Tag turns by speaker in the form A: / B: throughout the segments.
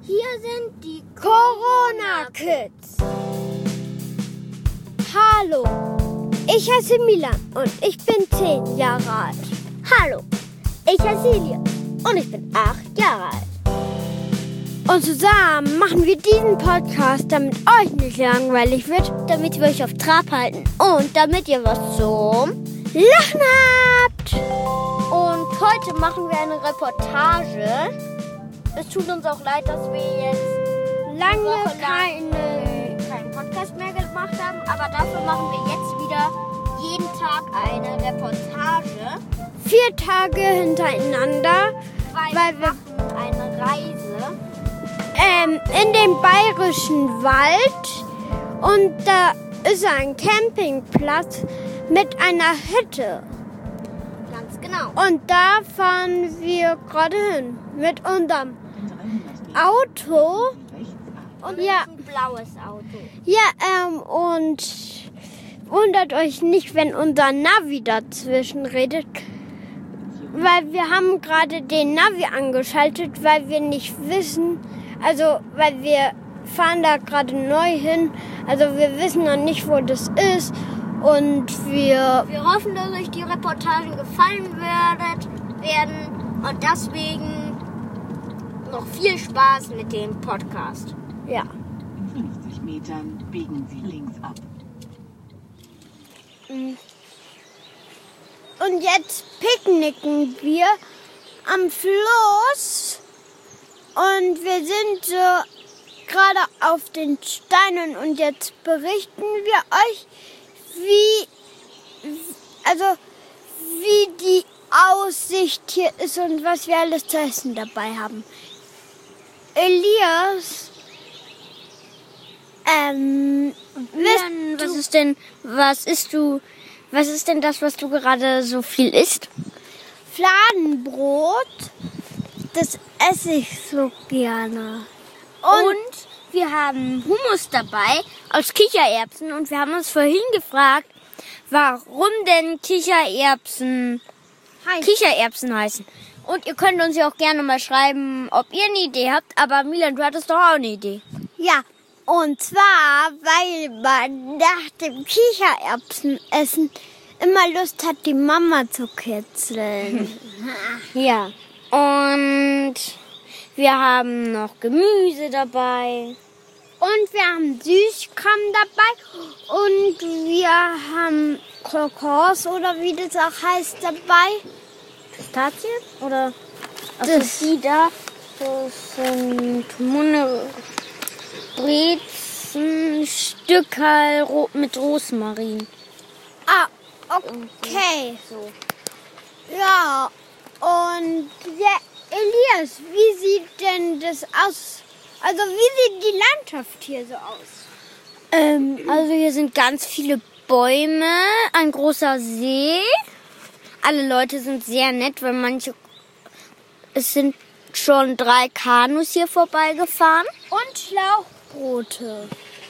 A: Hier sind die
B: Corona-Kids. Hallo, ich heiße Milan und ich bin 10 Jahre alt.
A: Hallo, ich heiße Elias und ich bin 8 Jahre alt.
B: Und zusammen machen wir diesen Podcast, damit euch nicht langweilig wird,
A: damit wir euch auf Trab halten und damit ihr was zum
B: Lachen habt.
A: Und heute machen wir eine Reportage. Es tut uns auch leid, dass wir jetzt
B: lange
A: keinen Podcast mehr gemacht haben, aber dafür machen wir jetzt wieder jeden Tag eine Reportage.
B: 4 Tage hintereinander,
A: weil wir machen eine Reise
B: in den bayerischen Wald und da ist ein Campingplatz mit einer Hütte.
A: Ganz genau.
B: Und da fahren wir gerade hin mit unserem Auto.
A: Und ja, ein blaues Auto.
B: Ja, und wundert euch nicht, wenn unser Navi dazwischen redet. Weil wir haben gerade den Navi angeschaltet, weil wir nicht wissen, also weil wir fahren da gerade neu hin. Also wir wissen noch nicht, wo das ist. Und wir
A: hoffen, dass euch die Reportage gefallen werden. Und deswegen noch viel Spaß mit dem Podcast.
B: Ja.
C: In 50 Metern biegen Sie links ab.
B: Und jetzt picknicken wir am Fluss. Und wir sind so gerade auf den Steinen. Und jetzt berichten wir euch, wie die Aussicht hier ist und was wir alles zu essen dabei haben. Elias,
A: was ist denn das, was du gerade so viel isst?
B: Fladenbrot, das esse ich so gerne.
A: Und wir haben Hummus dabei aus Kichererbsen und wir haben uns vorhin gefragt, warum denn Kichererbsen heißen. Und ihr könnt uns ja auch gerne mal schreiben, ob ihr eine Idee habt. Aber Milan, du hattest doch auch eine Idee.
B: Ja, und zwar, weil man nach dem Kichererbsenessen immer Lust hat, die Mama zu kitzeln.
A: Ja, und wir haben noch Gemüse dabei.
B: Und wir haben Süßkram dabei. Und wir haben Kokos oder wie das auch heißt dabei.
A: Pistazien? Oder? Das die da. Das sind Brezen, Stückerl mit Rosmarin.
B: Ah, okay.
A: So.
B: Ja, und ja, Elias, wie sieht denn das aus? Also wie sieht die Landschaft hier so aus?
A: Also hier sind ganz viele Bäume, ein großer See. Alle Leute sind sehr nett, weil es sind schon 3 Kanus hier vorbeigefahren.
B: Und Schlauchboote.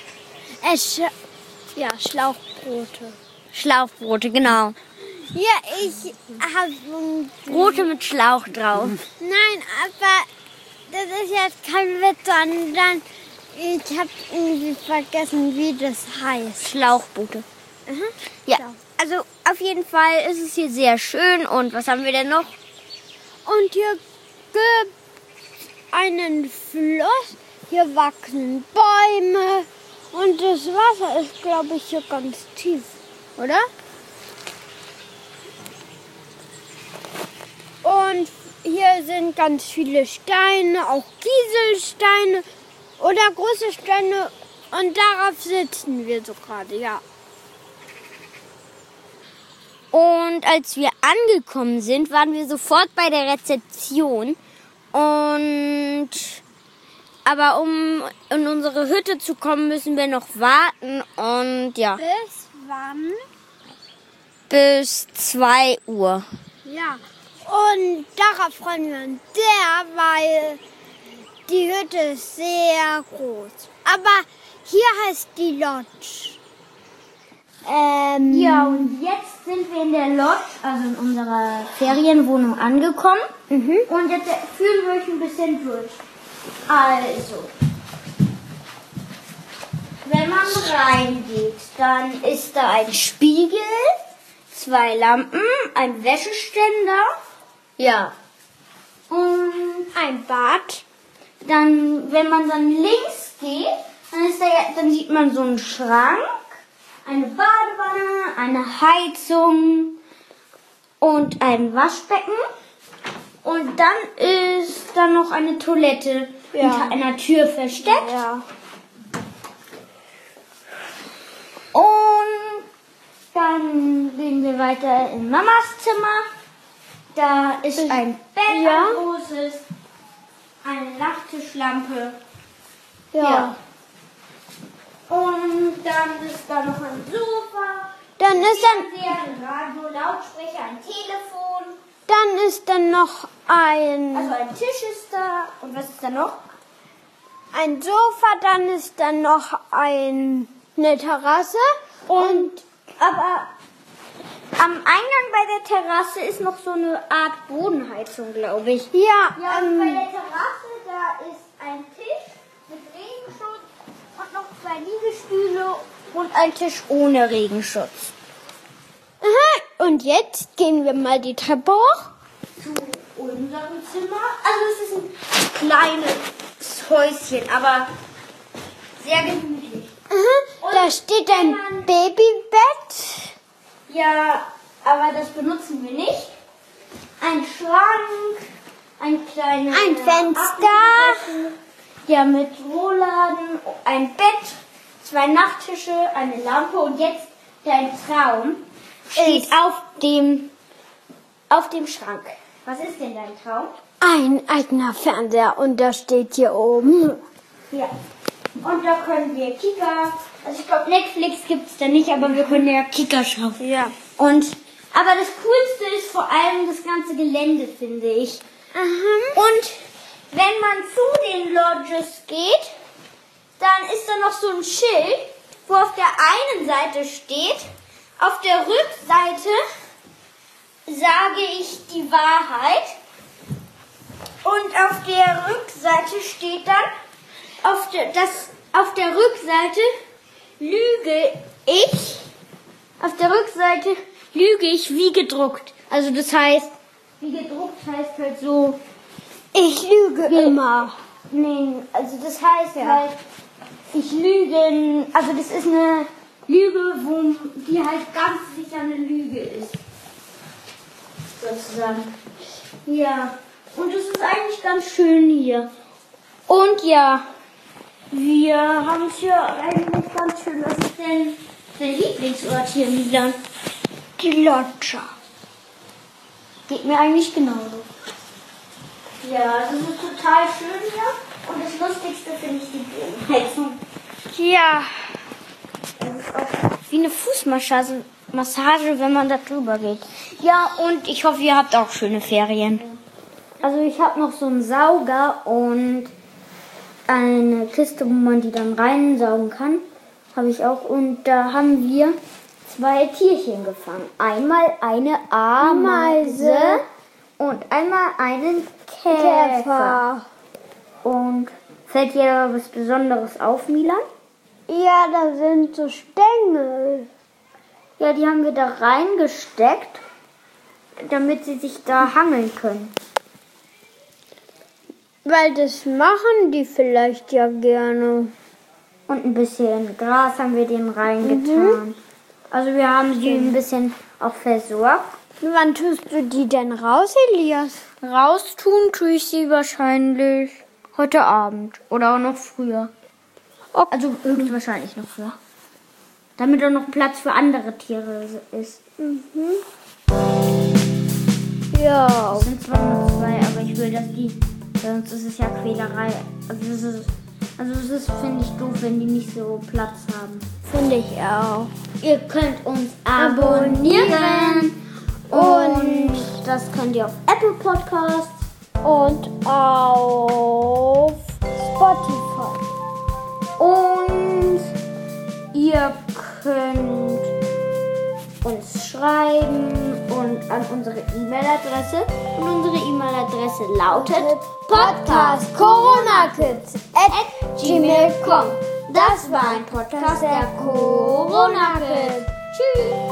B: Schlauchboote.
A: Schlauchboote, genau.
B: Ja, ich habe
A: Brote mit Schlauch drauf.
B: Nein, aber das ist jetzt kein Witz, sondern ich habe irgendwie vergessen, wie das heißt.
A: Schlauchboote.
B: Mhm.
A: Ja, also auf jeden Fall ist es hier sehr schön. Und was haben wir denn noch?
B: Und hier gibt es einen Fluss, hier wachsen Bäume und das Wasser ist, glaube ich, hier ganz tief, oder? Und hier sind ganz viele Steine, auch Kieselsteine oder große Steine und darauf sitzen wir so gerade, ja.
A: Und als wir angekommen sind, waren wir sofort bei der Rezeption. Aber um in unsere Hütte zu kommen, müssen wir noch warten. Und ja.
B: Bis wann?
A: Bis 2 Uhr.
B: Ja. Und darauf freuen wir uns sehr, weil die Hütte ist sehr groß. Aber hier heißt die Lodge.
A: Ja, und jetzt sind wir in der Lodge, also in unserer Ferienwohnung angekommen. Und jetzt führen wir euch ein bisschen durch. Also, wenn man reingeht, dann ist da ein Spiegel, 2 Lampen, ein Wäscheständer, ja, und
B: Ein Bad.
A: dann, wenn man dann links geht, dann sieht man so einen Schrank, eine Badewanne, eine Heizung und ein Waschbecken. Und dann ist da noch eine Toilette hinter einer Tür versteckt.
B: Ja.
A: Und dann gehen wir weiter in Mamas Zimmer. Da ist ein Bett, ein großes, eine Nachttischlampe.
B: Ja.
A: Und dann ist da noch ein Sofa,
B: Dann ist
A: ein Radio, Lautsprecher, ein Telefon.
B: dann ist dann noch
A: Also ein Tisch ist da. Und was ist da noch?
B: ein Sofa, dann ist dann noch eine Terrasse
A: Aber am Eingang bei der Terrasse ist noch so eine Art Bodenheizung, glaube ich.
B: ja,
A: Und bei der Terrasse, da ist ein Tisch mit Regenschutz und noch 2 Liegestühle und ein Tisch ohne Regenschutz.
B: aha. Und jetzt gehen wir mal die Treppe hoch.
A: Zu unserem Zimmer. Also es ist ein kleines Häuschen, aber sehr gemütlich.
B: Aha. Da steht ein Babybett.
A: Ja, aber das benutzen wir nicht. Ein Schrank, ein kleines
B: Ein Fenster.
A: Ja, mit Rollladen, ein Bett, 2 Nachttische, eine Lampe und jetzt dein Traum steht auf dem Schrank. Was ist denn dein Traum?
B: Ein eigener Fernseher und der steht hier oben.
A: Ja. Und da können wir Kika, also ich glaube Netflix gibt es da nicht, aber wir können ja Kika schauen.
B: Ja.
A: Aber das Coolste ist vor allem das ganze Gelände, finde ich.
B: Aha.
A: Und wenn man zu den Lodges geht, dann ist da noch so ein Schild, wo auf der einen Seite steht, auf der Rückseite sage ich die Wahrheit. Und auf der Rückseite steht dann, auf der Rückseite lüge ich, auf der Rückseite lüge ich wie gedruckt. Also das heißt, wie gedruckt heißt halt so,
B: Ich lüge immer.
A: nee, also das heißt halt, ich lüge, also das ist eine Lüge, die halt ganz sicher eine Lüge ist. Sozusagen. Ja, und es ist eigentlich ganz schön hier. Und ja, wir haben es hier eigentlich ganz schön. Was ist denn dein Lieblingsort hier in Milan?
B: Die Lodge.
A: Geht mir eigentlich genauso. Ja, also es ist total schön hier. Und das Lustigste finde ich die Bodenheizung.
B: Ja.
A: Das ist auch wie eine Fußmassage, wenn man da drüber geht. Ja, und ich hoffe, ihr habt auch schöne Ferien. Also ich habe noch so einen Sauger und eine Kiste, wo man die dann reinsaugen kann. Habe ich auch. Und da haben wir 2 Tierchen gefangen. Einmal eine Ameise und einmal einen Käfer. Und fällt dir was Besonderes auf, Milan?
B: Ja, da sind so Stängel.
A: Ja, die haben wir da reingesteckt, damit sie sich da hangeln können.
B: Weil das machen die vielleicht ja gerne.
A: Und ein bisschen Gras haben wir denen reingetan. Also wir haben sie ein bisschen auch versorgt.
B: Wann tust du die denn raus, Elias?
A: Raustun tue ich sie wahrscheinlich heute Abend oder auch noch früher.
B: Okay.
A: Also höchstwahrscheinlich noch früher. Damit auch noch Platz für andere Tiere ist.
B: Ja.
A: Es sind zwar nur 2, aber ich will, dass die, sonst ist es ja Quälerei. Also es ist, finde ich, doof, wenn die nicht so Platz haben.
B: Finde ich auch.
A: Ihr könnt uns abonnieren und das könnt ihr auf Apple Podcasts
B: Und auf Spotify.
A: und ihr könnt uns schreiben und an unsere E-Mail-Adresse. Und unsere E-Mail-Adresse lautet podcastcoronakids@gmail.com. Das war ein Podcast der Corona Kids. Tschüss.